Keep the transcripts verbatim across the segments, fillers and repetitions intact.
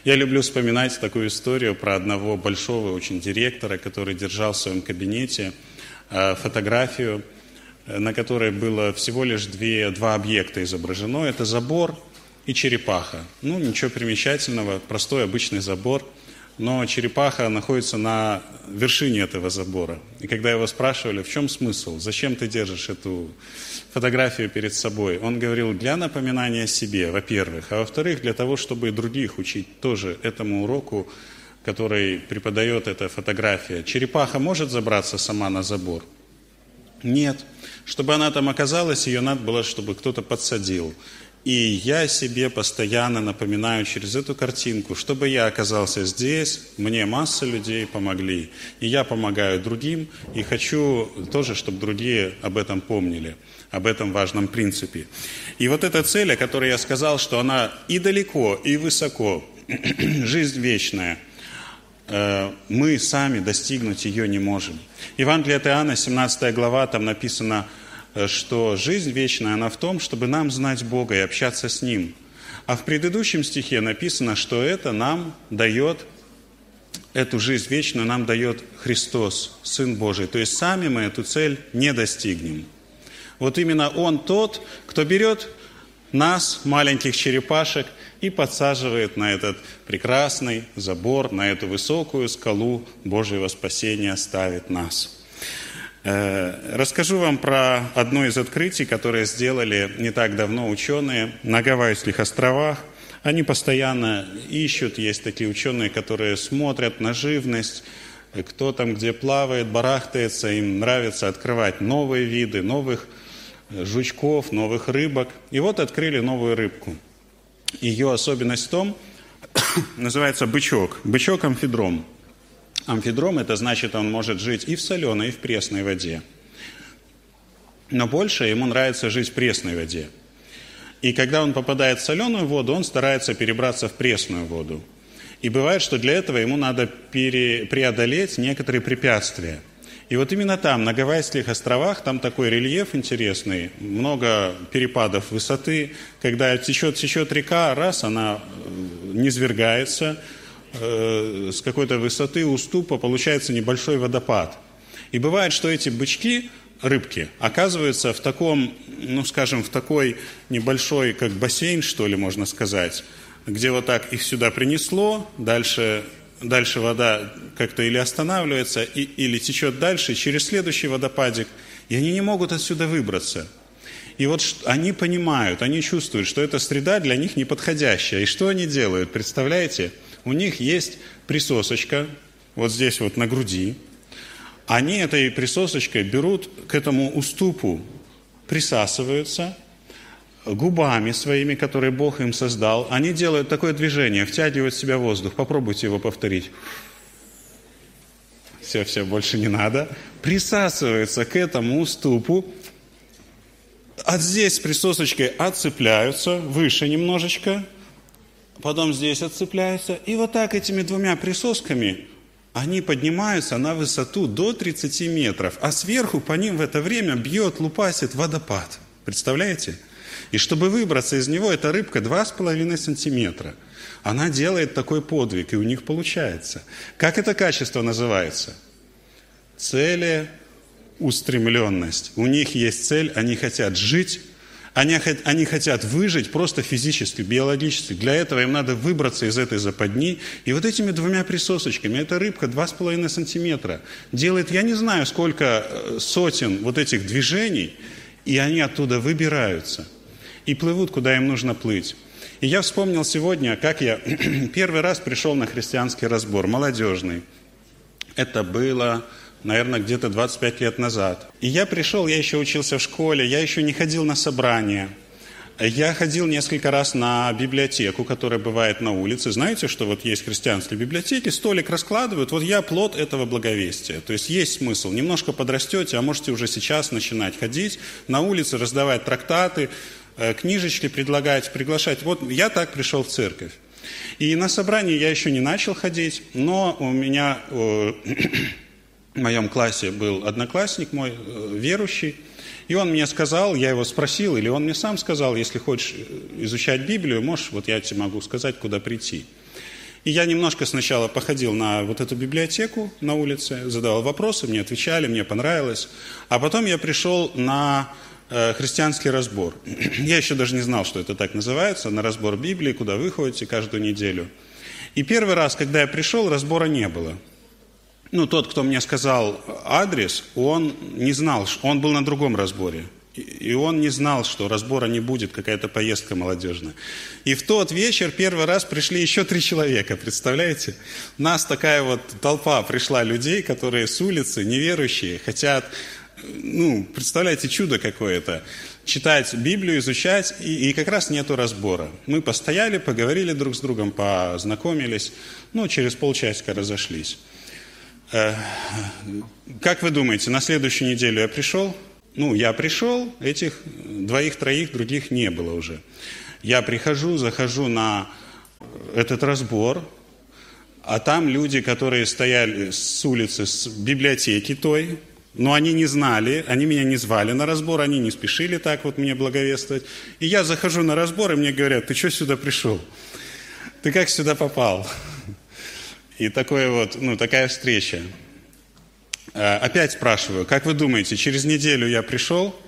Я люблю вспоминать такую историю про одного большого очень директора, который держал в своем кабинете фотографию, на которой было всего лишь две, два объекта изображено. Это забор и черепаха. Ну, ничего примечательного, простой обычный забор. Но черепаха находится на вершине этого забора. И когда его спрашивали, в чем смысл, зачем ты держишь эту фотографию перед собой, он говорил, для напоминания о себе, во-первых, а во-вторых, для того, чтобы других учить тоже этому уроку, который преподает эта фотография. Черепаха может забраться сама на забор? Нет. Чтобы она там оказалась, ее надо было, чтобы кто-то подсадил. И я себе постоянно напоминаю через эту картинку, чтобы я оказался здесь, мне масса людей помогли, и я помогаю другим, и хочу тоже, чтобы другие об этом помнили, об этом важном принципе. И вот эта цель, о которой я сказал, что она и далеко, и высоко, жизнь вечная, мы сами достигнуть ее не можем. Евангелие от Иоанна, семнадцатая глава, там написано, что жизнь вечная, она в том, чтобы нам знать Бога и общаться с Ним. А в предыдущем стихе написано, что это нам дает, эту жизнь вечную нам дает Христос, Сын Божий. То есть сами мы эту цель не достигнем. Вот именно Он тот, кто берет нас, маленьких черепашек, и подсаживает на этот прекрасный забор, на эту высокую скалу Божьего спасения, ставит нас. Расскажу вам про одно из открытий, которое сделали не так давно ученые на Гавайских островах. Они постоянно ищут, есть такие ученые, которые смотрят на живность, кто там где плавает, барахтается, им нравится открывать новые виды, новых жучков, новых рыбок. И вот открыли новую рыбку. Ее особенность в том, называется бычок, бычок-амфидром. Амфидром – это значит, он может жить и в соленой, и в пресной воде. Но больше ему нравится жить в пресной воде. И когда он попадает в соленую воду, он старается перебраться в пресную воду. И бывает, что для этого ему надо пере... преодолеть некоторые препятствия. И вот именно там, на Гавайских островах, там такой рельеф интересный, много перепадов высоты. Когда течет, течет река, раз, она низвергается, с какой-то высоты уступа получается небольшой водопад. И бывает, что эти бычки, рыбки, оказываются в таком, ну, скажем, в такой небольшой, как бассейн, что ли, можно сказать, где вот так их сюда принесло, дальше, дальше вода как-то или останавливается, и, или течет дальше, через следующий водопадик, и они не могут отсюда выбраться. И вот они понимают, они чувствуют, что эта среда для них неподходящая. И что они делают, представляете? У них есть присосочка, вот здесь вот на груди. Они этой присосочкой берут к этому уступу, присасываются губами своими, которые Бог им создал. Они делают такое движение, втягивают в себя воздух. Попробуйте его повторить. Все, все, больше не надо. Присасываются к этому уступу. А здесь с присосочкой отцепляются, выше немножечко. Потом здесь отцепляются. И вот так этими двумя присосками они поднимаются на высоту до тридцати метров. А сверху по ним в это время бьет, лупасит водопад. Представляете? И чтобы выбраться из него, эта рыбка два с половиной сантиметра. Она делает такой подвиг, и у них получается. Как это качество называется? Целеустремленность. У них есть цель, они хотят жить. Они, они хотят выжить просто физически, биологически. Для этого им надо выбраться из этой западни. И вот этими двумя присосочками, эта рыбка два с половиной сантиметра делает, я не знаю, сколько сотен вот этих движений, и они оттуда выбираются и плывут, куда им нужно плыть. И я вспомнил сегодня, как я первый раз пришел на христианский разбор, молодежный. Это было, наверное, где-то двадцать пять лет назад. И я пришел, я еще учился в школе, я еще не ходил на собрания. Я ходил несколько раз на библиотеку, которая бывает на улице. Знаете, что вот есть христианские библиотеки, столик раскладывают. Вот я плод этого благовестия. То есть есть смысл. Немножко подрастете, а можете уже сейчас начинать ходить на улице, раздавать трактаты, книжечки предлагать, приглашать. Вот я так пришел в церковь. И на собрание я еще не начал ходить, но у меня в моем классе был одноклассник мой, верующий, и он мне сказал, я его спросил, или он мне сам сказал, если хочешь изучать Библию, можешь, вот я тебе могу сказать, куда прийти. И я немножко сначала походил на вот эту библиотеку на улице, задавал вопросы, мне отвечали, мне понравилось. А потом я пришел на э, христианский разбор. Я еще даже не знал, что это так называется, на разбор Библии, куда вы ходите каждую неделю. И первый раз, когда я пришел, разбора не было. Ну, тот, кто мне сказал адрес, он не знал, он был на другом разборе. И он не знал, что разбора не будет, какая-то поездка молодежная. И в тот вечер первый раз пришли еще три человека, представляете? У нас такая вот толпа пришла людей, которые с улицы, неверующие, хотят, ну, представляете, чудо какое-то, читать Библию, изучать, и, и как раз нету разбора. Мы постояли, поговорили друг с другом, познакомились, ну, через полчасика разошлись. Как вы думаете, на следующую неделю я пришел? Ну, я пришел, этих двоих-троих других не было уже. Я прихожу, захожу на этот разбор, а там люди, которые стояли с улицы, с библиотеки той, но они не знали, они меня не звали на разбор, они не спешили так вот мне благовествовать. И я захожу на разбор, и мне говорят: ты что сюда пришел? Ты как сюда попал? И такое вот, ну, такая встреча. Опять спрашиваю, как вы думаете, через неделю я пришел?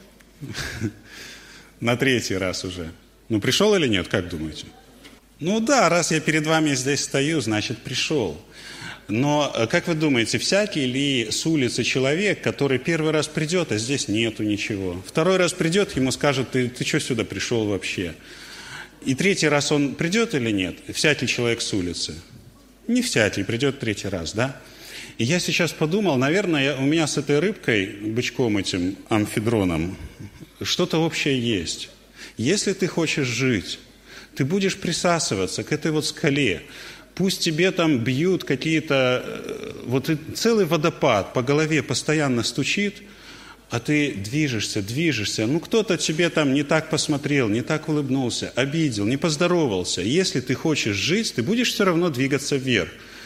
На третий раз уже. Ну, пришел или нет, как думаете? Ну да, раз я перед вами здесь стою, значит, пришел. Но, как вы думаете, всякий ли с улицы человек, который первый раз придет, а здесь нету ничего? Второй раз придет, ему скажут: ты, ты что сюда пришел вообще? И третий раз он придет или нет? Всякий человек с улицы. Не всякий придет третий раз, да? И я сейчас подумал, наверное, я, у меня с этой рыбкой, бычком этим, амфидроном, что-то общее есть. Если ты хочешь жить, ты будешь присасываться к этой вот скале. Пусть тебе там бьют какие-то... Вот целый водопад по голове постоянно стучит, а ты движешься, движешься. Ну, кто-то тебе там не так посмотрел, не так улыбнулся, обидел, не поздоровался. Если ты хочешь жить, ты будешь все равно двигаться вверх.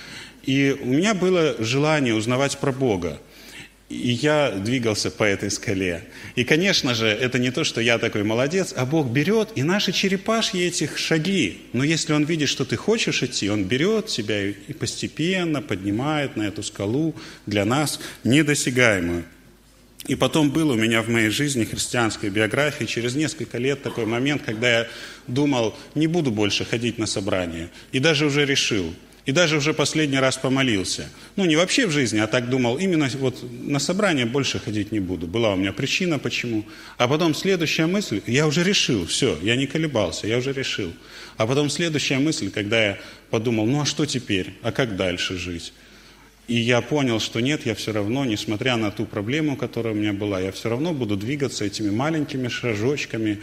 И у меня было желание узнавать про Бога. И я двигался по этой скале. И, конечно же, это не то, что я такой молодец, а Бог берет, и наши черепашьи этих шаги. Но если Он видит, что ты хочешь идти, Он берет тебя и постепенно поднимает на эту скалу, для нас недосягаемую. И потом был у меня в моей жизни, христианской биографии, через несколько лет такой момент, когда я думал, не буду больше ходить на собрания. И даже уже решил. И даже уже последний раз помолился. Ну, не вообще в жизни, а так думал, именно вот на собрание больше ходить не буду. Была у меня причина, почему. А потом следующая мысль, я уже решил, все, я не колебался, я уже решил. А потом следующая мысль, когда я подумал, ну а что теперь, а как дальше жить? И я понял, что нет, я все равно, несмотря на ту проблему, которая у меня была, я все равно буду двигаться этими маленькими шажочками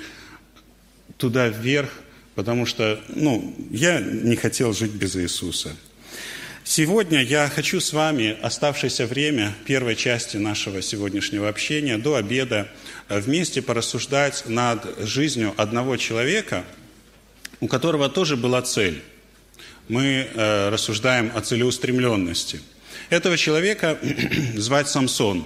туда вверх, потому что, ну, я не хотел жить без Иисуса. Сегодня я хочу с вами оставшееся время первой части нашего сегодняшнего общения до обеда вместе порассуждать над жизнью одного человека, у которого тоже была цель. Мы э, рассуждаем о целеустремленности. Этого человека звать Самсон.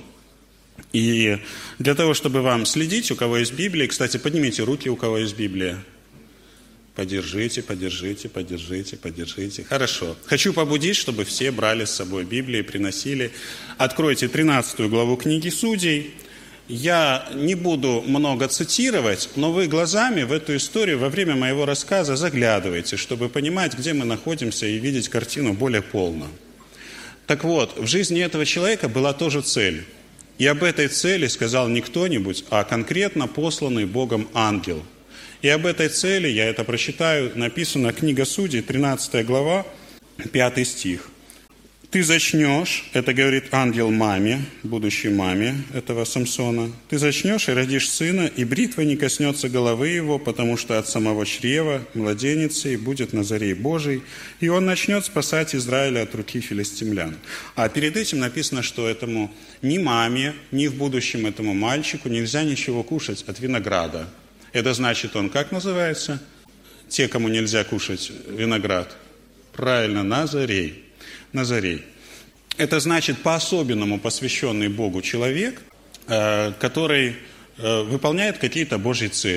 И для того, чтобы вам следить, у кого есть Библия, кстати, поднимите руки, у кого есть Библия. Подержите, подержите, подержите, подержите. Хорошо. Хочу побудить, чтобы все брали с собой Библию и приносили. Откройте тринадцатую главу книги Судей. Я не буду много цитировать, но вы глазами в эту историю во время моего рассказа заглядывайте, чтобы понимать, где мы находимся, и видеть картину более полно. Так вот, в жизни этого человека была тоже цель. И об этой цели сказал не кто-нибудь, а конкретно посланный Богом ангел. И об этой цели, я это прочитаю, написано книга Судей, тринадцатая глава, пятый стих. «Ты зачнешь», это говорит ангел маме, будущей маме этого Самсона, «ты зачнешь и родишь сына, и бритва не коснется головы его, потому что от самого чрева младенец и будет Назарей Божий, и он начнет спасать Израиля от руки филистимлян». А перед этим написано, что этому ни маме, ни в будущем этому мальчику нельзя ничего кушать от винограда. Это значит, он как называется? Те, кому нельзя кушать виноград. Правильно, Назарей. Назарей. Это значит по-особенному посвященный Богу человек, который выполняет какие-то Божьи цели.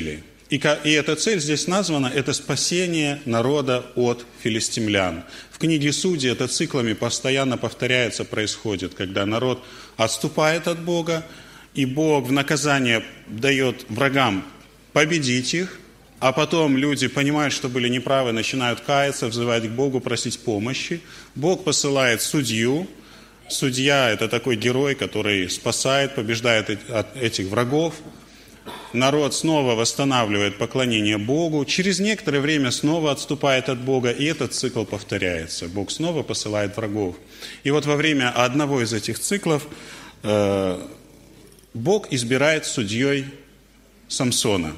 И, и эта цель здесь названа – это спасение народа от филистимлян. В книге Судей это циклами постоянно повторяется, происходит, когда народ отступает от Бога, и Бог в наказание дает врагам победить их, а потом люди понимают, что были неправы, начинают каяться, взывать к Богу, просить помощи. Бог посылает судью. Судья – это такой герой, который спасает, побеждает от этих врагов. Народ снова восстанавливает поклонение Богу. Через некоторое время снова отступает от Бога, и этот цикл повторяется. Бог снова посылает врагов. И вот во время одного из этих циклов э, Бог избирает судьей Самсона.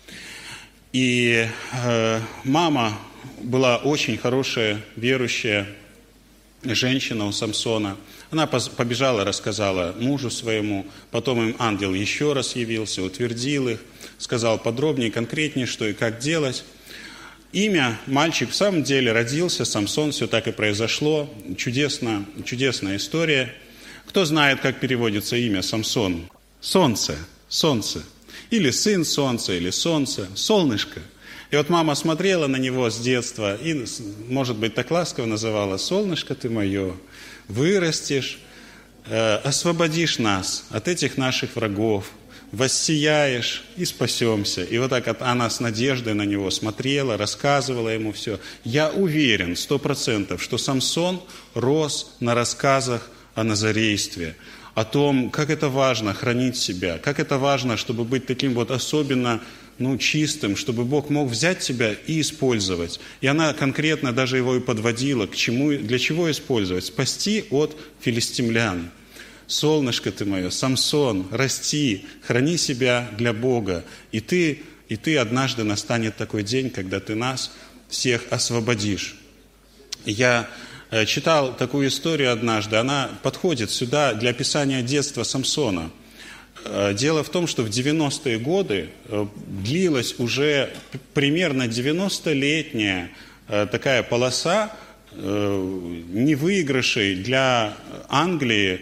И э, мама была очень хорошая, верующая женщина у Самсона. Она побежала, рассказала мужу своему, потом им ангел еще раз явился, утвердил их, сказал подробнее, конкретнее, что и как делать. Имя мальчик в самом деле родился, Самсон, все так и произошло. Чудесно, чудесная история. Кто знает, как переводится имя Самсон? Солнце, солнце. Или сын солнца, или солнце, солнышко. И вот мама смотрела на него с детства и, может быть, так ласково называла: «Солнышко ты мое, вырастешь, э, освободишь нас от этих наших врагов, воссияешь и спасемся». И вот так она с надеждой на него смотрела, рассказывала ему все. Я уверен, сто процентов, что Самсон рос на рассказах о назарействе, о том, как это важно хранить себя, как это важно, чтобы быть таким вот особенно ну, чистым, чтобы Бог мог взять тебя и использовать. И она конкретно даже его и подводила, к чему, для чего использовать? Спасти от филистимлян. Солнышко ты мое, Самсон, расти, храни себя для Бога. И ты, и ты однажды настанет такой день, когда ты нас всех освободишь. Я читал такую историю однажды, она подходит сюда для описания детства Самсона. Дело в том, что в девяностые годы длилась уже примерно девяностолетняя такая полоса невыигрышей для Англии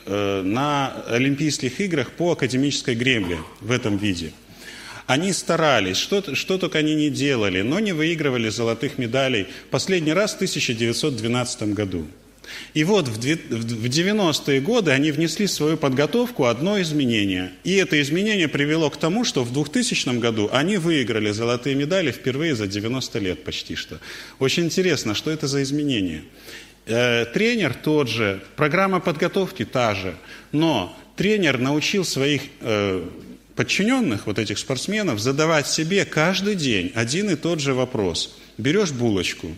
на Олимпийских играх по академической гребле в этом виде. Они старались, что, что только они не делали, но не выигрывали золотых медалей. Последний раз в тысяча девятьсот двенадцатом году. И вот в девяностые годы они внесли в свою подготовку одно изменение. И это изменение привело к тому, что в двухтысячном году они выиграли золотые медали впервые за девяносто лет почти что. Очень интересно, что это за изменение. Э, тренер тот же, программа подготовки та же, но тренер научил своих э, подчиненных, вот этих спортсменов, задавать себе каждый день один и тот же вопрос. Берешь булочку,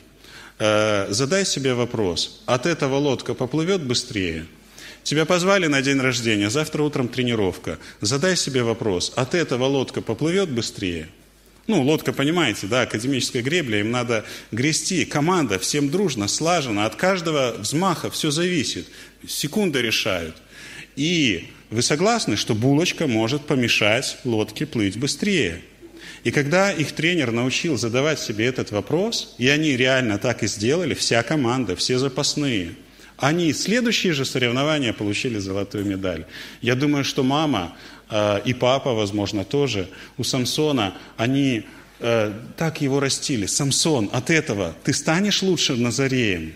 задай себе вопрос: от этого лодка поплывет быстрее? Тебя позвали на день рождения, завтра утром тренировка. Задай себе вопрос: от этого лодка поплывет быстрее? Ну, лодка, понимаете, да, академическая гребля, им надо грести. Команда, всем дружно, слаженно, от каждого взмаха все зависит. Секунды решают. И вы согласны, что булочка может помешать лодке плыть быстрее? И когда их тренер научил задавать себе этот вопрос, и они реально так и сделали, вся команда, все запасные, они следующие же соревнования получили золотую медаль. Я думаю, что мама э, и папа, возможно, тоже у Самсона, они э, так его растили. Самсон, от этого ты станешь лучше Назареем.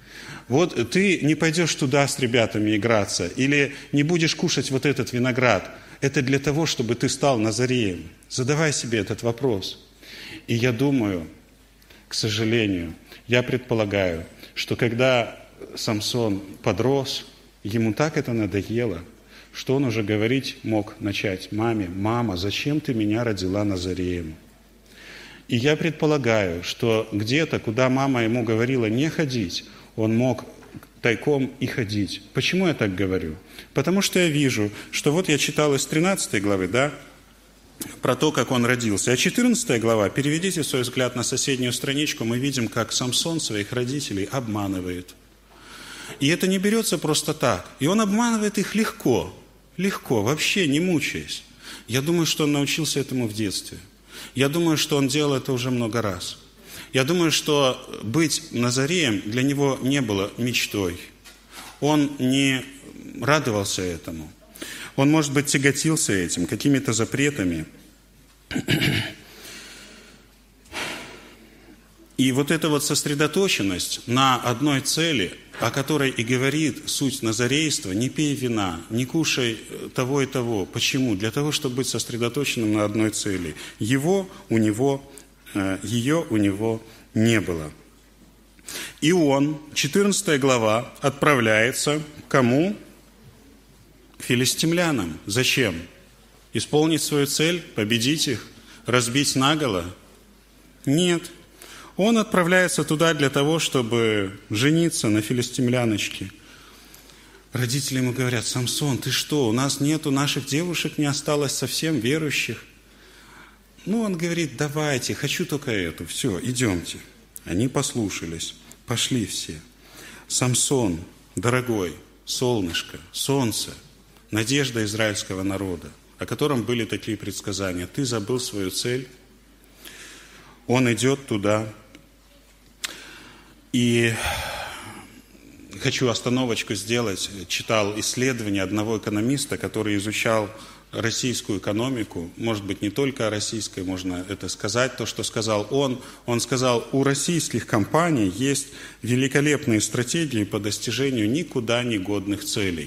Вот ты не пойдешь туда с ребятами играться, или не будешь кушать вот этот виноград. Это для того, чтобы ты стал Назареем. Задавай себе этот вопрос. И я думаю, к сожалению, я предполагаю, что когда Самсон подрос, ему так это надоело, что он уже говорить мог начать маме: «Мама, зачем ты меня родила Назареем?» И я предполагаю, что где-то, куда мама ему говорила не ходить, он мог тайком и ходить. Почему я так говорю? Потому что я вижу, что вот я читал из тринадцатой главы, да, про то, как он родился. А четырнадцатая глава, переведите свой взгляд на соседнюю страничку, мы видим, как Самсон своих родителей обманывает. И это не берется просто так. И он обманывает их легко, легко, вообще не мучаясь. Я думаю, что он научился этому в детстве. Я думаю, что он делал это уже много раз. Я думаю, что быть Назареем для него не было мечтой. Он не радовался этому. Он, может быть, тяготился этим, какими-то запретами. И вот эта вот сосредоточенность на одной цели, о которой и говорит суть назарейства: не пей вина, не кушай того и того. Почему? Для того, чтобы быть сосредоточенным на одной цели. Его у него, ее у него не было. И он, четырнадцатая глава, отправляется к кому? К филистимлянам. Зачем? Исполнить свою цель? Победить их? Разбить наголо? Нет. Он отправляется туда для того, чтобы жениться на филистимляночке. Родители ему говорят: Самсон, ты что, у нас нету, наших девушек не осталось совсем верующих. Ну, он говорит: давайте, хочу только эту, все, идемте. Они послушались, пошли все. Самсон, дорогой, солнышко, солнце, надежда израильского народа, о котором были такие предсказания. Ты забыл свою цель. Он идет туда. И хочу остановочку сделать. Читал исследование одного экономиста, который изучал российскую экономику. Может быть, не только о российской можно это сказать, то, что сказал он. Он сказал, у российских компаний есть великолепные стратегии по достижению никуда не годных целей.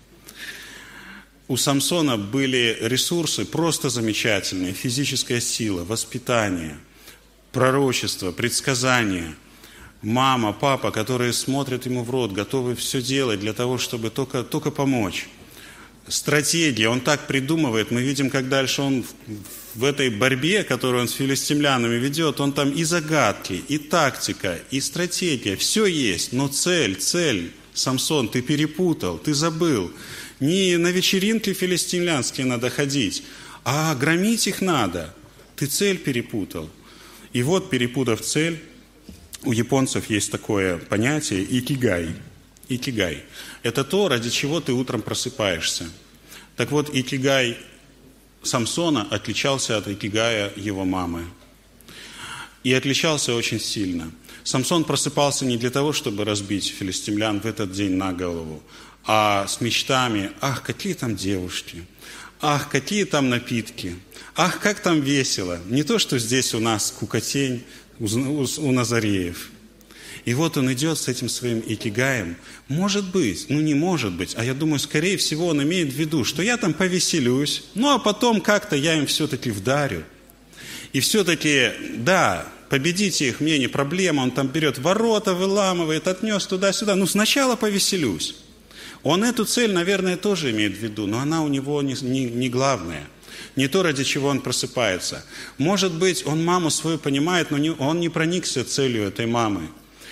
У Самсона были ресурсы просто замечательные. Физическая сила, воспитание, пророчество, предсказания. Мама, папа, которые смотрят ему в рот, готовы все делать для того, чтобы только, только помочь. Стратегия, он так придумывает. Мы видим, как дальше он в этой борьбе, которую он с филистимлянами ведет, он там и загадки, и тактика, и стратегия. Все есть, но цель, цель. Самсон, ты перепутал, ты забыл. Не на вечеринки филистимлянские надо ходить, а громить их надо. Ты цель перепутал. И вот, перепутав цель, у японцев есть такое понятие икигай. Икигай. Это то, ради чего ты утром просыпаешься. Так вот, икигай Самсона отличался от икигая его мамы. И отличался очень сильно. Самсон просыпался не для того, чтобы разбить филистимлян в этот день на голову, а с мечтами: ах, какие там девушки, ах, какие там напитки, ах, как там весело. Не то, что здесь у нас кукотень, у Назареев. И вот он идет с этим своим икигаем. Может быть, ну не может быть, а я думаю, скорее всего, он имеет в виду, что я там повеселюсь, ну а потом как-то я им все-таки вдарю. И все-таки, да, победите их, мне не проблема, он там берет ворота, выламывает, отнес туда-сюда. Ну сначала повеселюсь. Он эту цель, наверное, тоже имеет в виду, но она у него не, не, не главная. Не то, ради чего он просыпается. Может быть, он маму свою понимает, но не, он не проникся целью этой мамы.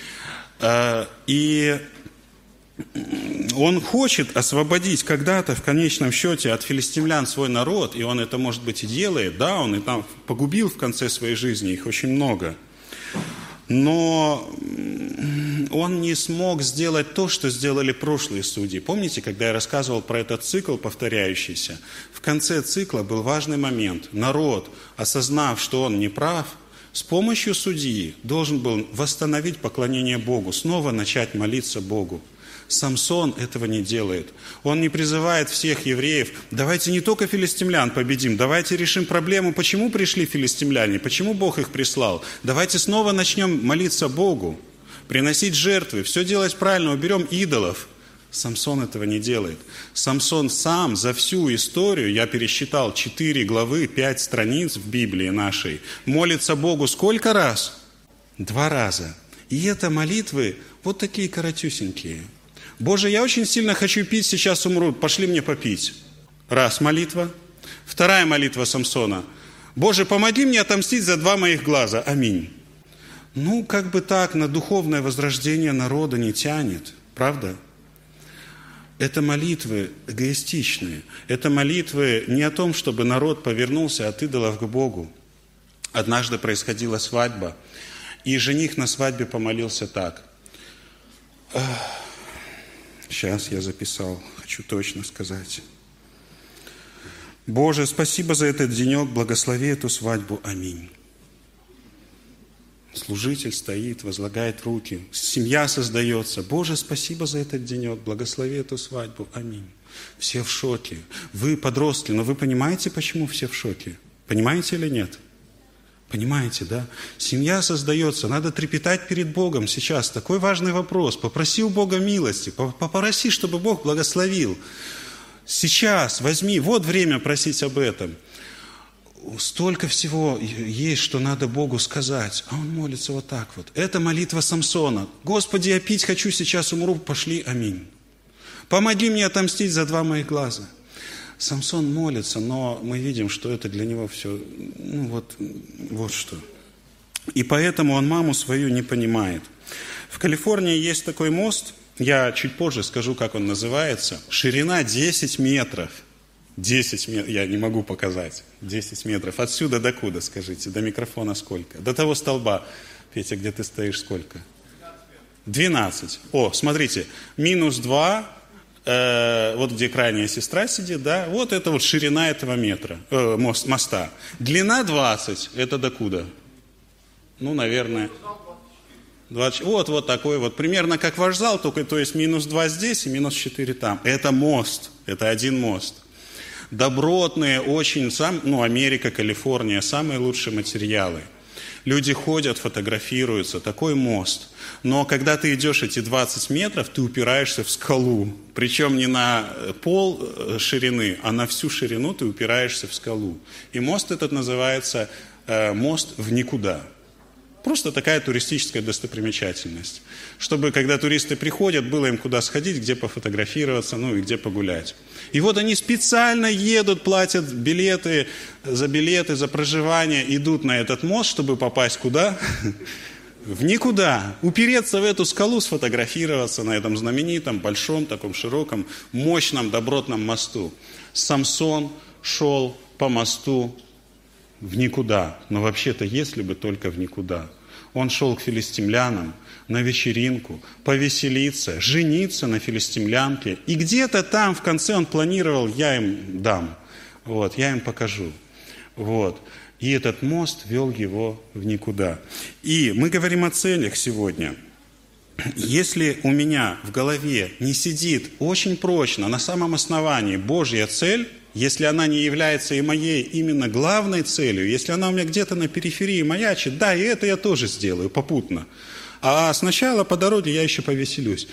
И он хочет освободить когда-то, в конечном счете, от филистимлян свой народ, и он это, может быть, и делает. Да, он и там погубил в конце своей жизни, их очень много. Но он не смог сделать то, что сделали прошлые судьи. Помните, когда я рассказывал про этот цикл повторяющийся? В конце цикла был важный момент. Народ, осознав, что он не прав, с помощью судьи должен был восстановить поклонение Богу, снова начать молиться Богу. Самсон этого не делает. Он не призывает всех евреев: давайте не только филистимлян победим, давайте решим проблему, почему пришли филистимляне, почему Бог их прислал. Давайте снова начнем молиться Богу, приносить жертвы, все делать правильно, уберем идолов. Самсон этого не делает. Самсон сам за всю историю, я пересчитал четыре главы, пять страниц в Библии нашей, молится Богу сколько раз? Два раза. И это молитвы вот такие коротюсенькие. Боже, я очень сильно хочу пить, сейчас умру, пошли мне попить. Раз молитва. Вторая молитва Самсона. Боже, помоги мне отомстить за два моих глаза. Аминь. Ну, как бы так, на духовное возрождение народа не тянет. Правда? Это молитвы эгоистичные. Это молитвы не о том, чтобы народ повернулся от идолов к Богу. Однажды происходила свадьба, и жених на свадьбе помолился так. Сейчас я записал, хочу точно сказать. Боже, спасибо за этот денек, благослови эту свадьбу. Аминь. Служитель стоит, возлагает руки, семья создается. Боже, спасибо за этот денек, благослови эту свадьбу. Аминь. Все в шоке. Вы подростки, но вы понимаете, почему все в шоке? Понимаете или нет? Понимаете, да? Семья создается, надо трепетать перед Богом сейчас. Такой важный вопрос. Попроси у Бога милости, попроси, чтобы Бог благословил. Сейчас возьми, вот время просить об этом. Столько всего есть, что надо Богу сказать. А он молится вот так вот. Это молитва Самсона. Господи, я пить хочу, сейчас умру, пошли, аминь. Помоги мне отомстить за два моих глаза. Самсон молится, но мы видим, что это для него все, ну вот, вот что. И поэтому он маму свою не понимает. В Калифорнии есть такой мост, я чуть позже скажу, как он называется. Ширина десять метров. десять метров, я не могу показать. десять метров. Отсюда до куда, скажите? До микрофона сколько? До того столба. Петя, где ты стоишь, сколько? двенадцать. О, смотрите, минус два. Вот где крайняя сестра сидит, да, вот это вот ширина этого метра, э, мост, моста. Длина двадцать, это докуда? Ну, наверное, двадцать. Вот, вот такой вот, примерно как ваш зал, только то есть минус два здесь и минус четыре там. Это мост, это один мост. Добротные, очень, сам, ну, Америка, Калифорния, самые лучшие материалы. Люди ходят, фотографируются, такой мост. Но когда ты идешь эти двадцать метров, ты упираешься в скалу. Причем не на пол ширины, а на всю ширину ты упираешься в скалу. И мост этот называется э, мост в никуда. Просто такая туристическая достопримечательность. Чтобы, когда туристы приходят, было им куда сходить, где пофотографироваться, ну и где погулять. И вот они специально едут, платят билеты, за билеты, за проживание, идут на этот мост, чтобы попасть куда? В никуда. Упереться в эту скалу, сфотографироваться на этом знаменитом, большом, таком широком, мощном, добротном мосту. Самсон шел по мосту в никуда. Но вообще-то, если бы только в никуда. Он шел к филистимлянам на вечеринку, повеселиться, жениться на филистимлянке. И где-то там в конце он планировал, я им дам, вот, я им покажу. Вот. И этот мост вел его в никуда. И мы говорим о целях сегодня. Если у меня в голове не сидит очень прочно, на самом основании Божья цель, если она не является и моей именно главной целью, если она у меня где-то на периферии маячит, да, и это я тоже сделаю попутно, а сначала по дороге я еще повеселюсь,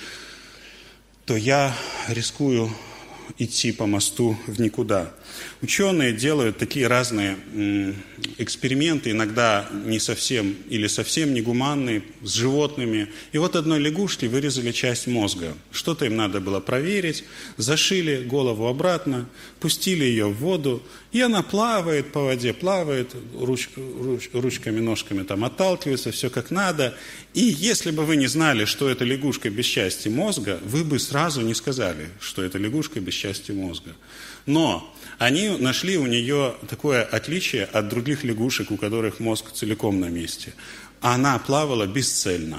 то я рискую идти по мосту в никуда. Ученые делают такие разные эксперименты, иногда не совсем или совсем негуманные, с животными. И вот одной лягушке вырезали часть мозга. Что-то им надо было проверить, зашили голову обратно, пустили ее в воду, и она плавает по воде, плавает, руч, руч, ручками, ножками там отталкивается, все как надо. И если бы вы не знали, что это лягушка без части мозга, вы бы сразу не сказали, что это лягушка без части мозга. Но они нашли у нее такое отличие от других лягушек, у которых мозг целиком на месте. Она плавала бесцельно.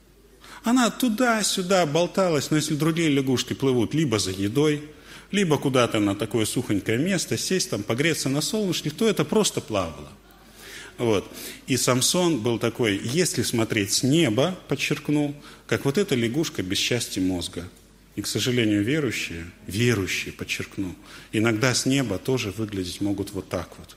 Она туда-сюда болталась, но если другие лягушки плывут либо за едой, либо куда-то на такое сухонькое место, сесть там, погреться на солнышке, то это просто плавало. Вот. И Самсон был такой, если смотреть с неба, подчеркну, как вот эта лягушка без части мозга. И, к сожалению, верующие, верующие, подчеркну, иногда с неба тоже выглядеть могут вот так вот.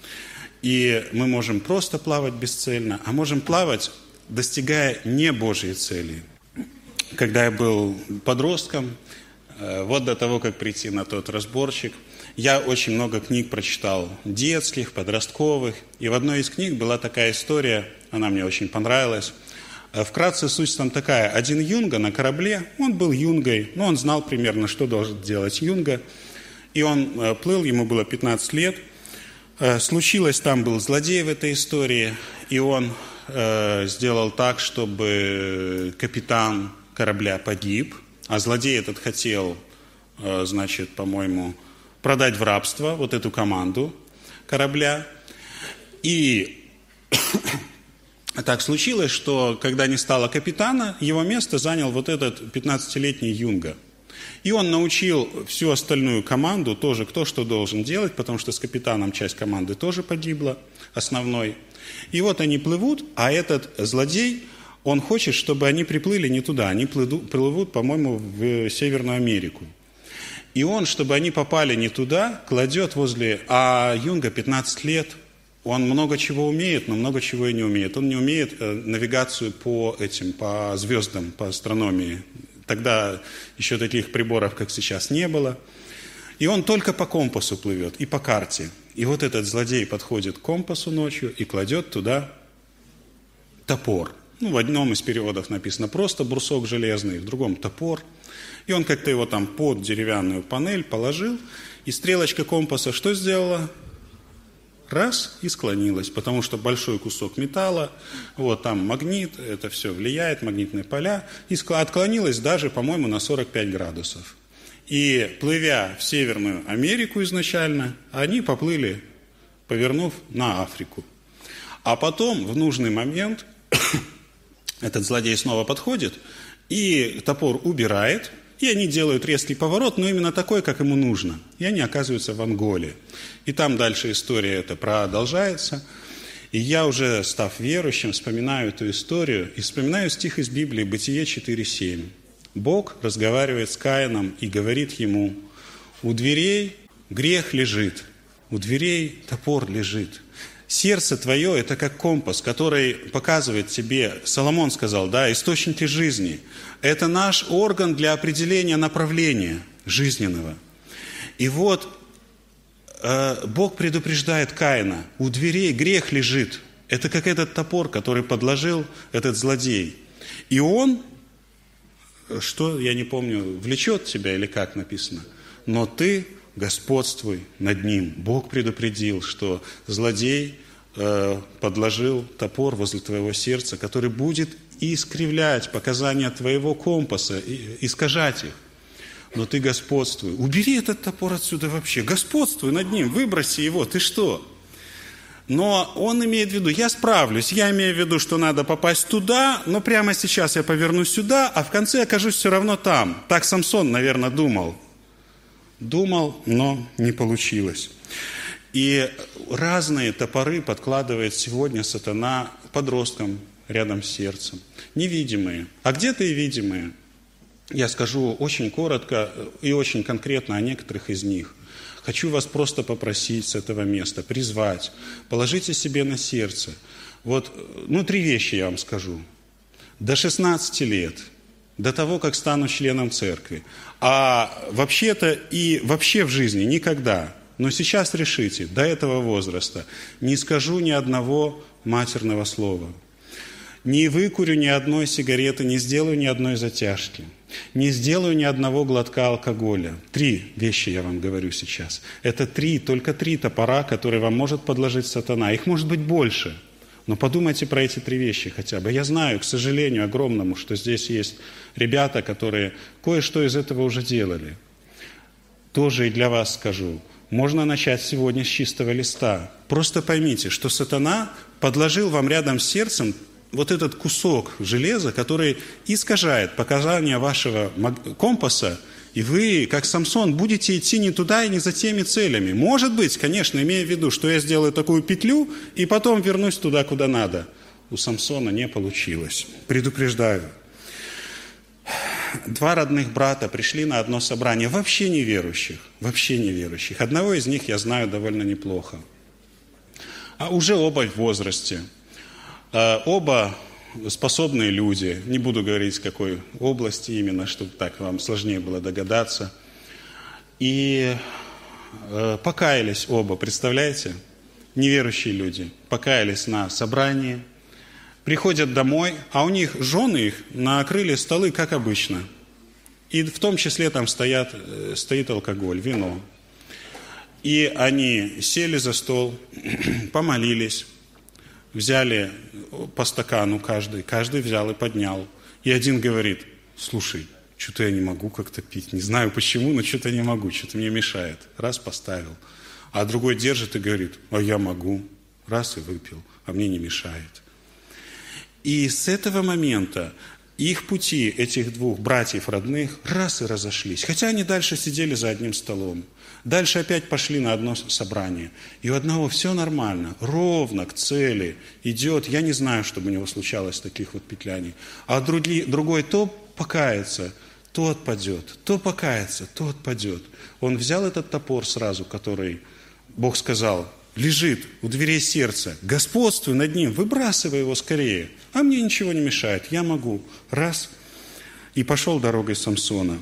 И мы можем просто плавать бесцельно, а можем плавать, достигая не Божьей цели. Когда я был подростком, вот до того, как прийти на тот разборчик, я очень много книг прочитал, детских, подростковых. И в одной из книг была такая история, она мне очень понравилась. Вкратце суть там такая. Один юнга на корабле, он был юнгой, но он знал примерно, что должен делать юнга. И он плыл, ему было пятнадцать лет. Случилось, там был злодей в этой истории, и он сделал так, чтобы капитан корабля погиб, а злодей этот хотел, значит, по-моему, продать в рабство вот эту команду корабля. И так случилось, что когда не стало капитана, его место занял вот этот пятнадцатилетний юнга. И он научил всю остальную команду тоже, кто что должен делать, потому что с капитаном часть команды тоже погибла, основной. И вот они плывут, а этот злодей, он хочет, чтобы они приплыли не туда, они плывут, плывут, по-моему, в Северную Америку. И он, чтобы они попали не туда, кладет возле... А юнга пятнадцать лет, Он много чего умеет, но много чего и не умеет. Он не умеет навигацию по этим, по звездам, по астрономии. Тогда еще таких приборов, как сейчас, не было. И он только по компасу плывет и по карте. И вот этот злодей подходит к компасу ночью и кладет туда топор. Ну, в одном из переводов написано просто брусок железный, в другом топор. И он как-то его там под деревянную панель положил, и стрелочка компаса что сделала? Раз, и склонилась, потому что большой кусок металла, вот там магнит, это все влияет, магнитные поля, и отклонилась даже, по-моему, на сорок пять градусов. И плывя в Северную Америку изначально, они поплыли, повернув на Африку. А потом, в нужный момент, этот злодей снова подходит, и топор убирает, и они делают резкий поворот, но именно такой, как ему нужно. И они оказываются в Анголе. И там дальше история эта продолжается. И я уже, став верующим, вспоминаю эту историю и вспоминаю стих из Библии, Бытие четыре семь. Бог разговаривает с Каином и говорит ему: «У дверей грех лежит, у дверей топор лежит». Сердце твое – это как компас, который показывает тебе, Соломон сказал, да, источники жизни. Это наш орган для определения направления жизненного. И вот э, Бог предупреждает Каина: у дверей грех лежит. Это как этот топор, который подложил этот злодей. И он, что, я не помню, влечет тебя или как написано, но ты господствуй над ним. Бог предупредил, что злодей э, подложил топор возле твоего сердца, который будет искривлять показания твоего компаса, и, искажать их. Но ты господствуй. Убери этот топор отсюда вообще. Господствуй над ним, выброси его. Ты что? Но он имеет в виду: я справлюсь. Я имею в виду, что надо попасть туда, но прямо сейчас я поверну сюда, а в конце окажусь все равно там. Так Самсон, наверное, думал. Думал, но не получилось. И разные топоры подкладывает сегодня сатана подросткам рядом с сердцем. Невидимые, а где-то и видимые. Я скажу очень коротко и очень конкретно о некоторых из них. Хочу вас просто попросить с этого места, призвать, положите себе на сердце. Вот, ну, три вещи я вам скажу. До шестнадцати лет, до того, как стану членом церкви, а вообще-то и вообще в жизни никогда, но сейчас решите, до этого возраста, не скажу ни одного матерного слова, не выкурю ни одной сигареты, не сделаю ни одной затяжки, не сделаю ни одного глотка алкоголя. Три вещи я вам говорю сейчас. Это три, только три топора, которые вам может подложить сатана. Их может быть больше. Но подумайте про эти три вещи хотя бы. Я знаю, к сожалению, огромному, что здесь есть ребята, которые кое-что из этого уже делали. Тоже и для вас скажу. Можно начать сегодня с чистого листа. Просто поймите, что сатана подложил вам рядом с сердцем вот этот кусок железа, который искажает показания вашего компаса, и вы, как Самсон, будете идти не туда и не за теми целями. Может быть, конечно, имея в виду, что я сделаю такую петлю, и потом вернусь туда, куда надо. У Самсона не получилось. Предупреждаю. Два родных брата пришли на одно собрание, вообще неверующих, вообще неверующих. Одного из них я знаю довольно неплохо. А уже оба в возрасте. Оба способные люди, не буду говорить, с какой области именно, чтобы так вам сложнее было догадаться. И э, покаялись оба, представляете? Неверующие люди покаялись на собрании, приходят домой, а у них жены их накрыли столы, как обычно. И в том числе там стоят, стоит алкоголь, вино. И они сели за стол, помолились, взяли по стакану каждый, каждый взял и поднял. И один говорит: слушай, что-то я не могу как-то пить, не знаю почему, но что-то не могу, что-то мне мешает. Раз поставил. А другой держит и говорит: а я могу. Раз и выпил, а мне не мешает. И с этого момента их пути, этих двух братьев родных, раз и разошлись. Хотя они дальше сидели за одним столом. Дальше опять пошли на одно собрание. И у одного все нормально, ровно к цели идет. Я не знаю, чтобы у него случалось таких вот петляний. А другой, другой то покается, то отпадет, то покается, то отпадет. Он взял этот топор сразу, который Бог сказал: лежит у дверей сердца, господствуй над ним, выбрасывай его скорее. А мне ничего не мешает, я могу. Раз. И пошел дорогой Самсона.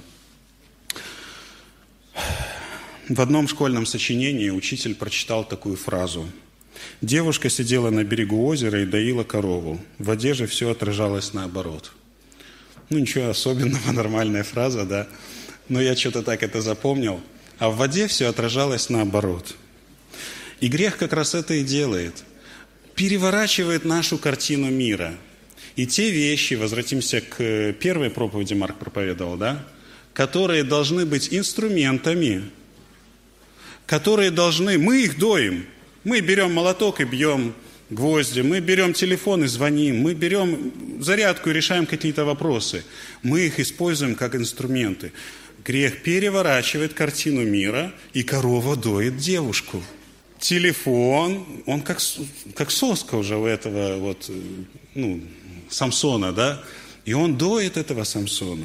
В одном школьном сочинении учитель прочитал такую фразу. Девушка сидела на берегу озера и доила корову. В воде же все отражалось наоборот. Ну, ничего особенного, нормальная фраза, да. Но я что-то так это запомнил. А в воде все отражалось наоборот. И грех как раз это и делает. Переворачивает нашу картину мира. И те вещи, возвратимся к первой проповеди, Марк проповедовал, да, которые должны быть инструментами, которые должны, мы их доим. Мы берем молоток и бьем гвозди, мы берем телефон и звоним, мы берем зарядку и решаем какие-то вопросы. Мы их используем как инструменты. Грех переворачивает картину мира, и корова доит девушку. Телефон, он как, как соска уже у этого вот, ну, Самсона, да? И он доит этого Самсона.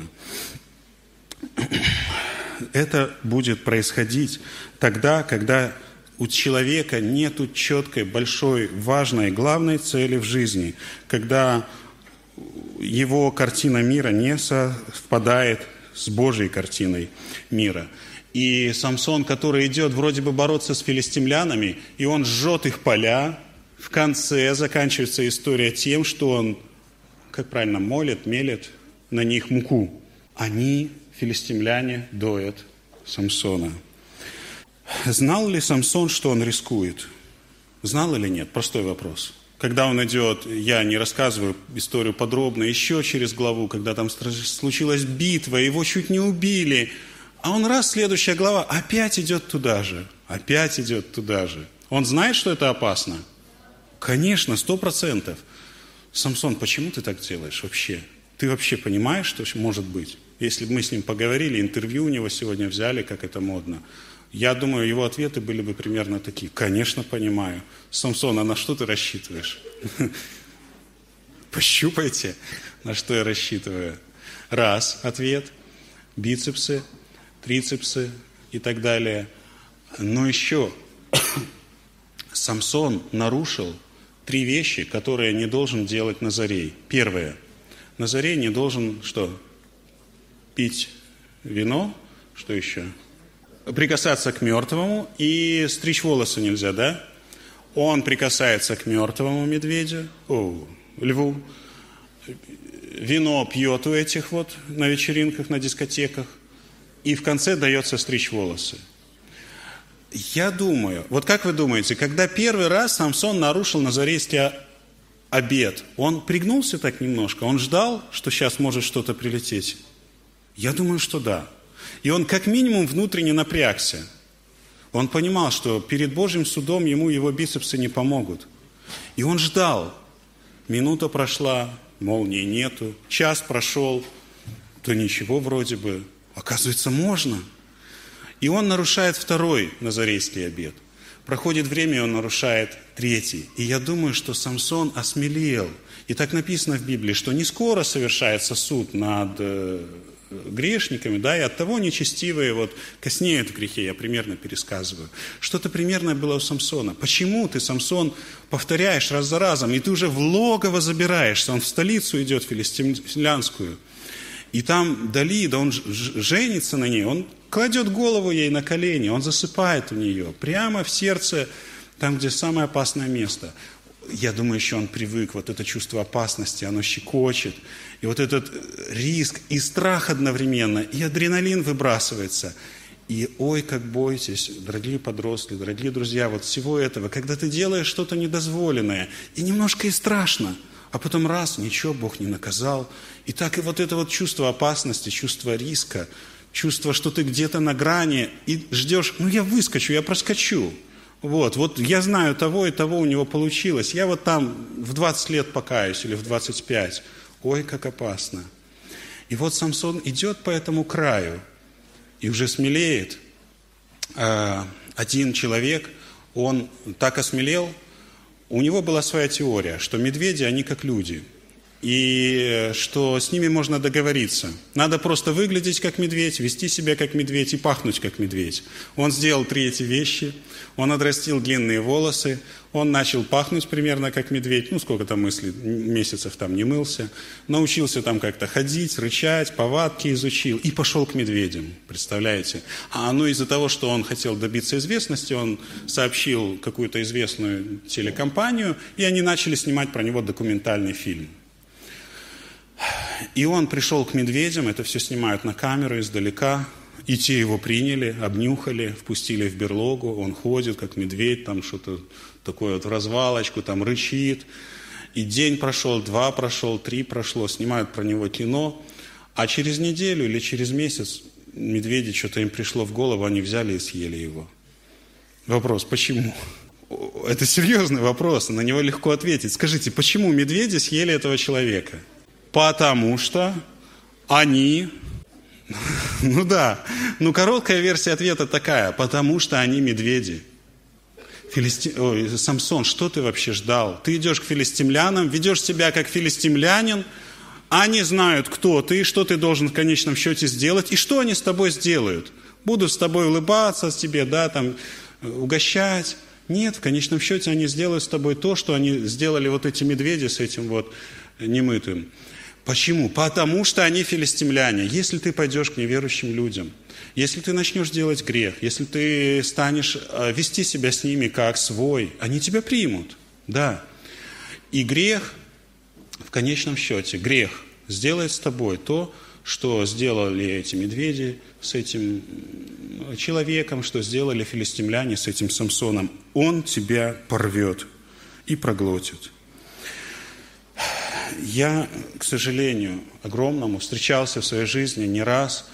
Это будет происходить тогда, когда у человека нету четкой, большой, важной, главной цели в жизни, когда его картина мира не совпадает с Божьей картиной мира. И Самсон, который идет вроде бы бороться с филистимлянами, и он жжет их поля, в конце заканчивается история тем, что он, как правильно, молит, мелет на них муку. Они, филистимляне, доят Самсона. Знал ли Самсон, что он рискует? Знал или нет? Простой вопрос. Когда он идет, я не рассказываю историю подробно, еще через главу, когда там случилась битва, его чуть не убили, а он раз, следующая глава, опять идет туда же, опять идет туда же. Он знает, что это опасно? Конечно, сто процентов. Самсон, почему ты так делаешь вообще? Ты вообще понимаешь, что может быть? Если бы мы с ним поговорили, интервью у него сегодня взяли, как это модно, я думаю, его ответы были бы примерно такие. Конечно, понимаю. Самсон, а на что ты рассчитываешь? Пощупайте, на что я рассчитываю. Раз, ответ. Бицепсы, трицепсы и так далее. Но еще Самсон нарушил три вещи, которые не должен делать Назарей. Первое. Назарей не должен что? Пить вино. Что еще? Прикасаться к мертвому, и стричь волосы нельзя, да? Он прикасается к мертвому медведю, о, льву, вино пьет у этих вот на вечеринках, на дискотеках, и в конце дается стричь волосы. Я думаю, вот как вы думаете, когда первый раз Самсон нарушил назарейский обет, он пригнулся так немножко, он ждал, что сейчас может что-то прилететь? Я думаю, что да. И он как минимум внутренне напрягся. Он понимал, что перед Божьим судом ему его бицепсы не помогут. И он ждал. Минута прошла, молнии нету. Час прошел, то ничего вроде бы. Оказывается, можно. И он нарушает второй назарейский обет. Проходит время, и он нарушает третий. И я думаю, что Самсон осмелел. И так написано в Библии, что не скоро совершается суд над грешниками, да, и от того нечестивые вот коснеют в грехе, я примерно пересказываю. Что-то примерное было у Самсона. Почему ты, Самсон, повторяешь раз за разом, и ты уже в логово забираешься, он в столицу идет, филистимлянскую, и там Далида, он женится на ней, он кладет голову ей на колени, он засыпает у нее, прямо в сердце, там, где самое опасное место. Я думаю, еще он привык, вот это чувство опасности, оно щекочет. И вот этот риск и страх одновременно, и адреналин выбрасывается. И ой, как бойтесь, дорогие подростки, дорогие друзья, вот всего этого, когда ты делаешь что-то недозволенное, и немножко и страшно, а потом раз, ничего, Бог не наказал. И так и вот это вот чувство опасности, чувство риска, чувство, что ты где-то на грани, и ждешь, ну я выскочу, я проскочу. Вот, вот я знаю того и того у него получилось. Я вот там в двадцать лет покаюсь или в двадцать пять. Ой, как опасно. И вот Самсон идет по этому краю и уже смелеет. Один человек, он так осмелел, у него была своя теория, что медведи, они как люди. и что с ними можно договориться. Надо просто выглядеть как медведь, вести себя как медведь и пахнуть как медведь. Он сделал три эти вещи, он отрастил длинные волосы, он начал пахнуть примерно как медведь, ну сколько там мыслей, месяцев там не мылся, научился там как-то ходить, рычать, повадки изучил и пошел к медведям, представляете? А ну из-за того, что он хотел добиться известности, он сообщил какую-то известную телекомпанию, и они начали снимать про него документальный фильм. И он пришел к медведям, это все снимают на камеру издалека, и те его приняли, обнюхали, впустили в берлогу, он ходит как медведь, там что-то такое вот в развалочку, там рычит. И день прошел, два прошел, три прошло, снимают про него кино, а через неделю или через месяц медведи, что-то им пришло в голову, они взяли и съели его. Вопрос, почему? Это серьезный вопрос, на него легко ответить. Скажите, почему медведи съели этого человека? Потому что они, ну да, ну короткая версия ответа такая, потому что они медведи. Филисти... Ой, Самсон, что ты вообще ждал? Ты идешь к филистимлянам, ведешь себя как филистимлянин, они знают, кто ты, что ты должен в конечном счете сделать, и что они с тобой сделают. Будут с тобой улыбаться с тебе, да, там, угощать. Нет, в конечном счете они сделают с тобой то, что они сделали вот эти медведи с этим вот немытым. Почему? Потому что они филистимляне. Если ты пойдешь к неверующим людям, если ты начнешь делать грех, если ты станешь вести себя с ними как свой, они тебя примут. Да. И грех, в конечном счете, грех сделает с тобой то, что сделали эти медведи с этим человеком, что сделали филистимляне с этим Самсоном. Он тебя порвет и проглотит. Я, к сожалению, огромному, встречался в своей жизни не раз.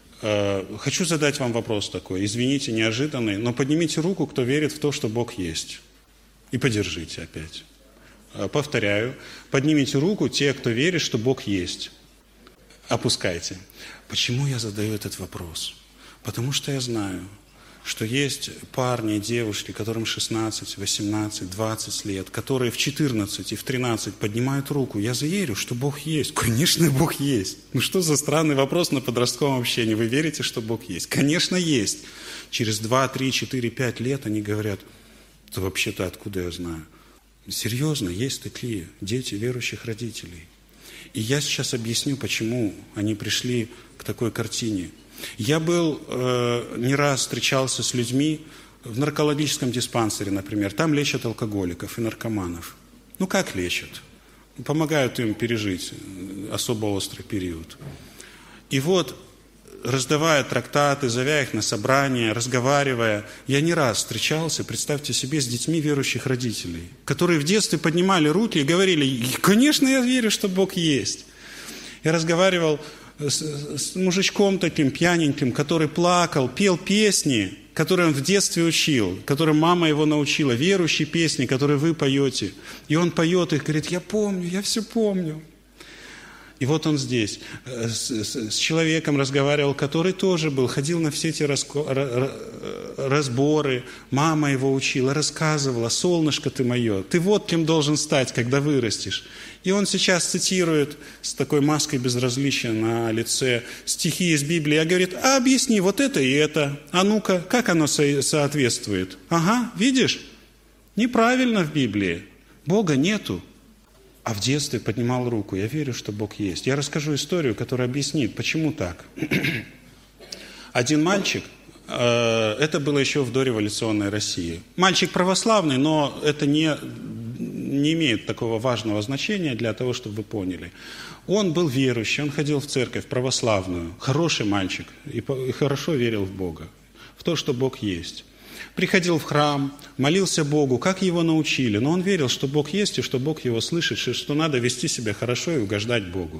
Хочу задать вам вопрос такой, извините, неожиданный, но поднимите руку, кто верит в то, что Бог есть. И подержите опять. Повторяю, поднимите руку те, кто верит, что Бог есть. Опускайте. Почему я задаю этот вопрос? Потому что я знаю, что есть парни и девушки, которым шестнадцать, восемнадцать, двадцать лет, которые в четырнадцать и в тринадцать поднимают руку. Я верю, что Бог есть. Конечно, Бог есть. Ну что за странный вопрос на подростковом общении? Вы верите, что Бог есть? Конечно, есть. Через два, три, четыре, пять лет они говорят, да вообще-то откуда я знаю? Серьезно, есть такие дети верующих родителей. И я сейчас объясню, почему они пришли к такой картине. Я был, э, не раз встречался с людьми в наркологическом диспансере, например. Там лечат алкоголиков и наркоманов. Ну как лечат? Помогают им пережить особо острый период. И вот, раздавая трактаты, зовя их на собрания, разговаривая, я не раз встречался, представьте себе, с детьми верующих родителей, которые в детстве поднимали руки и говорили, конечно, я верю, что Бог есть. Я разговаривал с, с мужичком таким пьяненьким, который плакал, пел песни, которые он в детстве учил, которые мама его научила, верующие песни, которые вы поете. И он поет их, говорит, я помню, я все помню. И вот он здесь, с, с, с человеком разговаривал, который тоже был, ходил на все эти раско, разборы, мама его учила, рассказывала, солнышко ты мое, ты вот кем должен стать, когда вырастешь. И он сейчас цитирует с такой маской безразличия на лице стихи из Библии, а говорит, а объясни вот это и это, а ну-ка, как оно со- соответствует? Ага, видишь, неправильно в Библии, Бога нету. А в детстве поднимал руку. Я верю, что Бог есть. Я расскажу историю, которая объяснит, почему так. Один мальчик, э, это было еще в дореволюционной России. Мальчик православный, но это не, не имеет такого важного значения для того, чтобы вы поняли. Он был верующий, он ходил в церковь православную. Хороший мальчик и, и хорошо верил в Бога, в то, что Бог есть. Приходил в храм, молился Богу, как его научили. Но он верил, что Бог есть, и что Бог его слышит, и что надо вести себя хорошо и угождать Богу.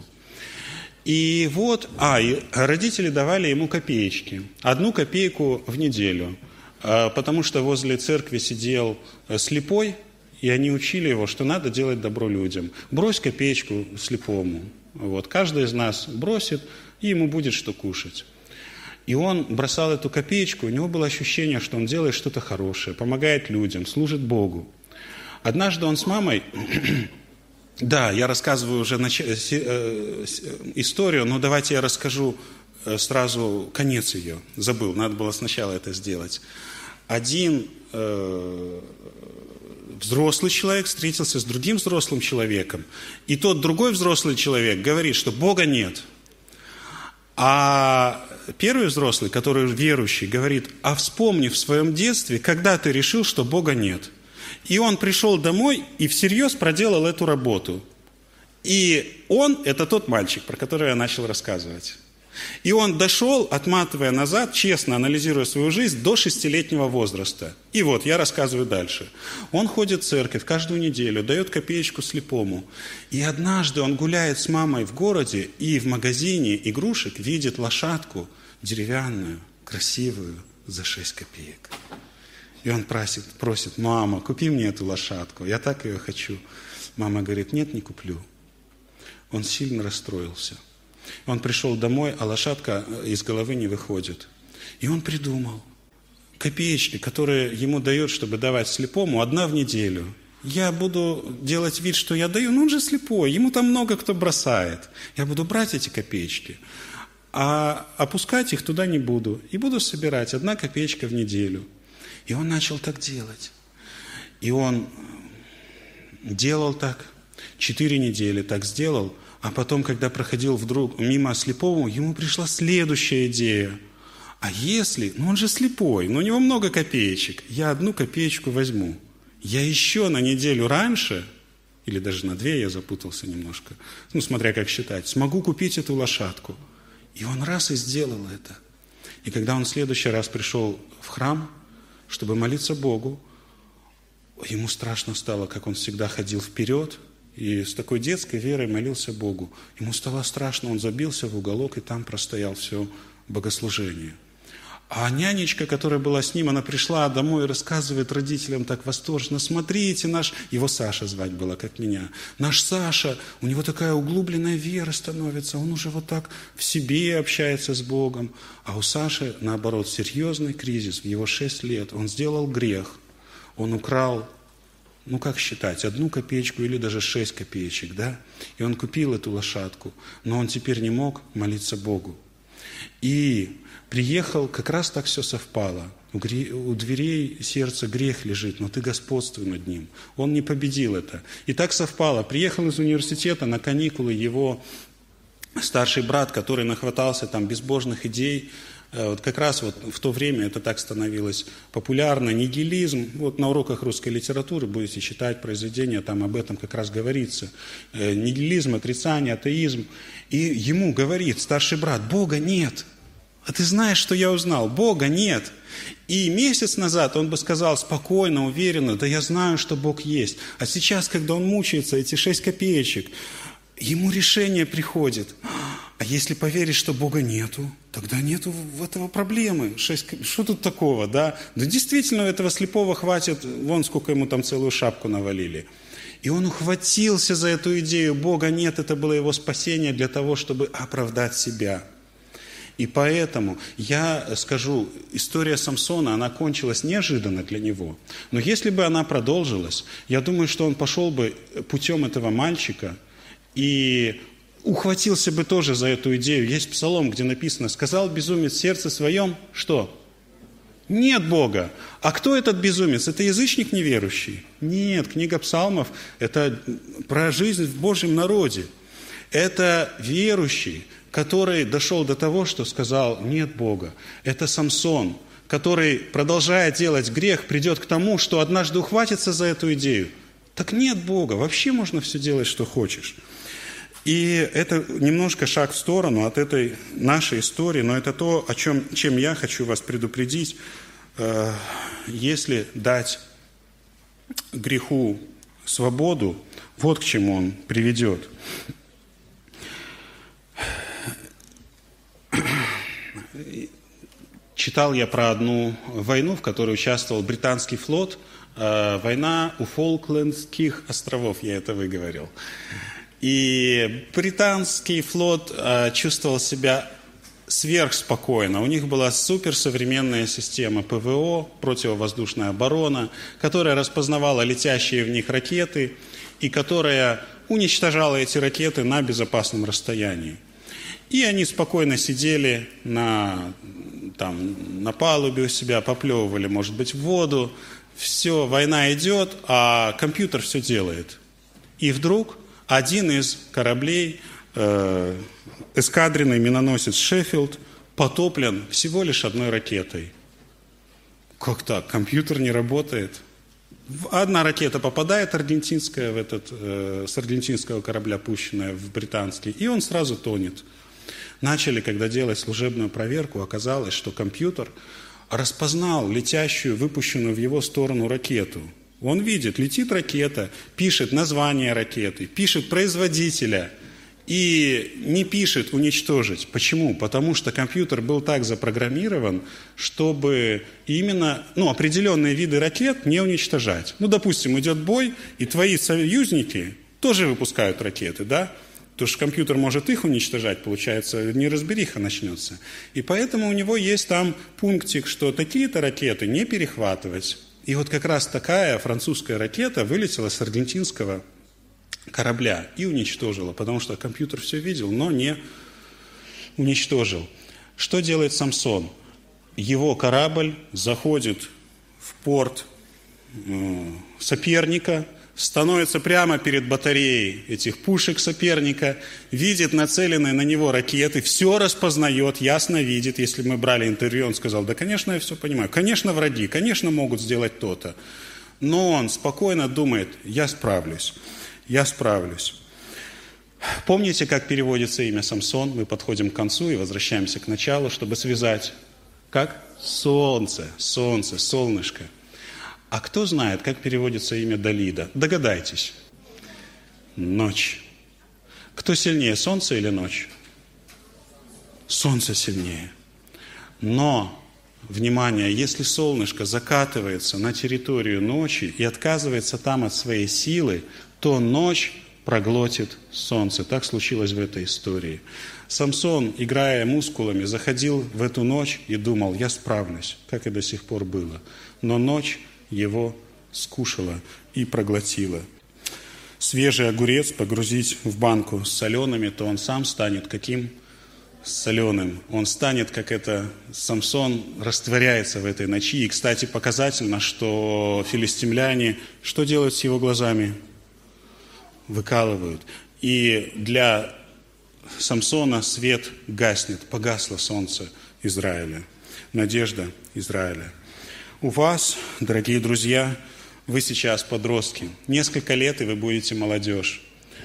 И вот, а, и родители давали ему копеечки. Одну копейку в неделю. Потому что возле церкви сидел слепой, и они учили его, что надо делать добро людям. Брось копеечку слепому. Вот. Каждый из нас бросит, и ему будет что кушать. И он бросал эту копеечку, у него было ощущение, что он делает что-то хорошее, помогает людям, служит Богу. Однажды он с мамой Да, я рассказываю уже нач... историю, но давайте я расскажу сразу конец ее. Забыл, надо было сначала это сделать. Один э, взрослый человек встретился с другим взрослым человеком, и тот другой взрослый человек говорит, что Бога нет. А первый взрослый, который верующий, говорит, а вспомни в своем детстве, когда ты решил, что Бога нет. И он пришел домой и всерьез проделал эту работу. И он, это тот мальчик, про который я начал рассказывать. И он дошел, отматывая назад, честно анализируя свою жизнь, до шестилетнего возраста. И вот, я рассказываю дальше. Он ходит в церковь каждую неделю, дает копеечку слепому. И однажды он гуляет с мамой в городе и в магазине игрушек видит лошадку деревянную, красивую, за шесть копеек. И он просит, просит, мама, купи мне эту лошадку, я так ее хочу. Мама говорит, нет, не куплю. Он сильно расстроился. Он пришел домой, а лошадка из головы не выходит. И он придумал. Копеечки, которые ему дают, чтобы давать слепому, одна в неделю. Я буду делать вид, что я даю, но он же слепой, ему там много кто бросает. Я буду брать эти копеечки, а опускать их туда не буду. И буду собирать одна копеечка в неделю. И он начал так делать. И он делал так, четыре недели так сделал, а потом, когда проходил вдруг мимо слепого, ему пришла следующая идея. А если, ну он же слепой, но у него много копеечек, я одну копеечку возьму. Я еще на неделю раньше, или даже на две, я запутался немножко, ну смотря как считать, смогу купить эту лошадку. И он раз и сделал это. И когда он в следующий раз пришел в храм, чтобы молиться Богу, ему страшно стало, как он всегда ходил вперед, и с такой детской верой молился Богу. Ему стало страшно, он забился в уголок и там простоял все богослужение. А нянечка, которая была с ним, она пришла домой и рассказывает родителям так восторженно, смотрите, наш, его Саша звать было, как меня, наш Саша, у него такая углубленная вера становится, он уже вот так в себе общается с Богом. А у Саши, наоборот, серьезный кризис, в его шесть лет, он сделал грех, он украл, ну как считать, одну копеечку или даже шесть копеечек, да? И он купил эту лошадку, но он теперь не мог молиться Богу. И приехал, как раз так все совпало. У, гре... у дверей сердца грех лежит, но ты господствуй над ним. Он не победил это. И так совпало. Приехал из университета на каникулы его старший брат, который нахватался там безбожных идей. Вот как раз вот в то время это так становилось популярно, нигилизм. Вот на уроках русской литературы будете читать произведения, там об этом как раз говорится. Нигилизм, отрицание, атеизм. И ему говорит старший брат, Бога нет. А ты знаешь, что я узнал? Бога нет. И месяц назад он бы сказал спокойно, уверенно, да я знаю, что Бог есть. А сейчас, когда он мучается, эти шесть копеечек, ему решение приходит. А если поверить, что Бога нету, тогда нету этого проблемы. Шесть... Что тут такого, да? Да действительно, у этого слепого хватит, вон сколько ему там целую шапку навалили. И он ухватился за эту идею. Бога нет, это было его спасение для того, чтобы оправдать себя. И поэтому я скажу, история Самсона, она кончилась неожиданно для него. Но если бы она продолжилась, я думаю, что он пошел бы путем этого мальчика и ухватился бы тоже за эту идею. Есть псалом, где написано, сказал безумец в сердце своем, что? Нет Бога. А кто этот безумец? Это язычник неверующий? Нет, книга псалмов – это про жизнь в Божьем народе. Это верующий, который дошел до того, что сказал, нет Бога. Это Самсон, который, продолжая делать грех, придет к тому, что однажды ухватится за эту идею. Так нет Бога, вообще можно все делать, что хочешь. И это немножко шаг в сторону от этой нашей истории, но это то, о чем, чем я хочу вас предупредить. Если дать греху свободу, вот к чему он приведет. Читал я про одну войну, в которой участвовал британский флот. Война у Фолклендских островов, я это выговорил. И британский флот э, чувствовал себя сверхспокойно. У них была суперсовременная система ПВО, противовоздушная оборона, которая распознавала летящие в них ракеты и которая уничтожала эти ракеты на безопасном расстоянии. И они спокойно сидели на, там, на палубе у себя, поплевывали, может быть, в воду. Все, война идет, а компьютер все делает. И вдруг один из кораблей, э, эскадренный миноносец «Шеффилд», потоплен всего лишь одной ракетой. Как так? Компьютер не работает. Одна ракета попадает аргентинская в этот, э, с аргентинского корабля, пущенная в британский, и он сразу тонет. Начали, когда делать служебную проверку, оказалось, что компьютер распознал летящую, выпущенную в его сторону ракету. Он видит, летит ракета, пишет название ракеты, пишет производителя и не пишет «уничтожить». Почему? Потому что компьютер был так запрограммирован, чтобы именно ну, определенные виды ракет не уничтожать. Ну, допустим, идет бой, и твои союзники тоже выпускают ракеты, да? Потому что компьютер может их уничтожать, получается, неразбериха начнется. И поэтому у него есть там пунктик, что такие-то ракеты не перехватывать. И вот как раз такая французская ракета вылетела с аргентинского корабля и уничтожила, потому что компьютер все видел, но не уничтожил. Что делает Самсон? Его корабль заходит в порт э, соперника, становится прямо перед батареей этих пушек соперника, видит нацеленные на него ракеты, все распознает, ясно видит. Если мы брали интервью, он сказал, да, конечно, я все понимаю, конечно, враги, конечно, могут сделать то-то. Но он спокойно думает, я справлюсь, я справлюсь. Помните, как переводится имя Самсон? Мы подходим к концу и возвращаемся к началу, чтобы связать. Как? Солнце, солнце, солнышко. А кто знает, как переводится имя Далида? Догадайтесь. Ночь. Кто сильнее, солнце или ночь? Солнце сильнее. Но, внимание, если солнышко закатывается на территорию ночи и отказывается там от своей силы, то ночь проглотит солнце. Так случилось в этой истории. Самсон, играя мускулами, заходил в эту ночь и думал, я справлюсь, как и до сих пор было. Но ночь его скушала и проглотила. Свежий огурец погрузить в банку с солеными, то он сам станет каким? Соленым. Он станет, как это Самсон растворяется в этой ночи. И, кстати, показательно, что филистимляне что делают с его глазами? Выкалывают. И для Самсона свет гаснет, погасло солнце Израиля. Надежда Израиля. У вас, дорогие друзья, вы сейчас подростки. Несколько лет, и вы будете молодежь.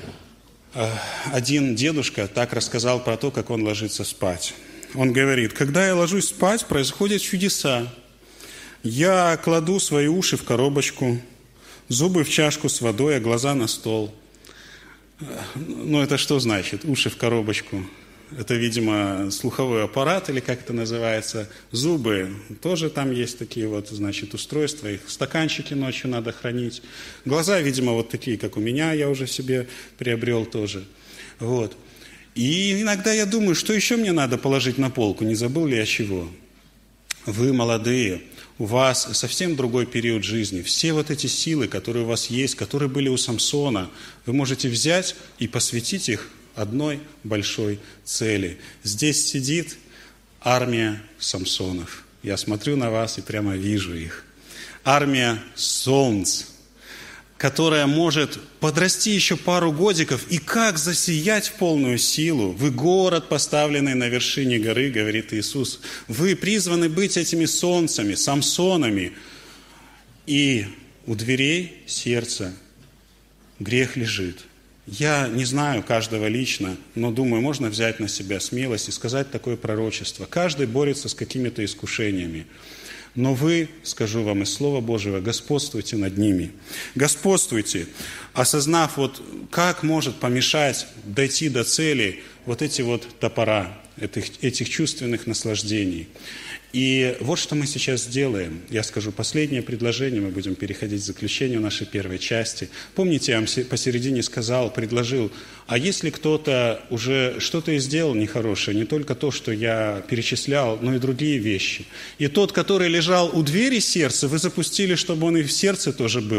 Один дедушка так рассказал про то, как он ложится спать. Он говорит, когда я ложусь спать, происходят чудеса. Я кладу свои уши в коробочку, зубы в чашку с водой, а глаза на стол. Ну, это что значит? Уши в коробочку. Это, видимо, слуховой аппарат, или как это называется. Зубы, тоже там есть такие вот, значит, устройства. Их стаканчики ночью надо хранить. Глаза, видимо, вот такие, как у меня, я уже себе приобрел тоже. Вот. И иногда я думаю, что еще мне надо положить на полку, не забыл ли я чего. Вы молодые, у вас совсем другой период жизни. Все вот эти силы, которые у вас есть, которые были у Самсона, вы можете взять и посвятить их одной большой цели. Здесь сидит армия Самсонов. Я смотрю на вас и прямо вижу их. Армия солнц, которая может подрасти еще пару годиков и как засиять в полную силу. Вы город, поставленный на вершине горы, говорит Иисус. Вы призваны быть этими солнцами, Самсонами. И у дверей сердца грех лежит. Я не знаю каждого лично, но думаю, можно взять на себя смелость и сказать такое пророчество. Каждый борется с какими-то искушениями. Но вы, скажу вам из Слова Божьего, господствуйте над ними. Господствуйте, осознав, вот как может помешать дойти до цели вот эти вот топора, этих, этих чувственных наслаждений. И вот что мы сейчас сделаем. Я скажу последнее предложение, мы будем переходить к заключению нашей первой части. Помните, я вам посередине сказал, предложил, а если кто-то уже что-то и сделал нехорошее, не только то, что я перечислял, но и другие вещи. И тот, который лежал у двери сердца, вы запустили, чтобы он и в сердце тоже был.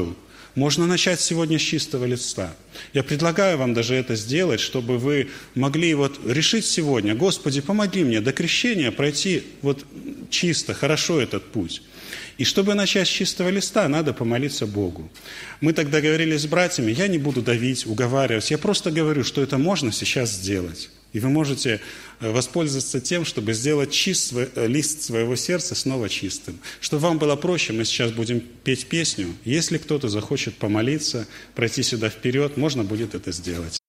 Можно начать сегодня с чистого листа. Я предлагаю вам даже это сделать, чтобы вы могли вот решить сегодня: Господи, помоги мне до крещения пройти вот чисто, хорошо этот путь. И чтобы начать с чистого листа, надо помолиться Богу. Мы тогда говорили с братьями: я не буду давить, уговаривать, я просто говорю, что это можно сейчас сделать. И вы можете воспользоваться тем, чтобы сделать чист свой, лист своего сердца снова чистым. Чтобы вам было проще, мы сейчас будем петь песню. Если кто-то захочет помолиться, пройти сюда вперед, можно будет это сделать.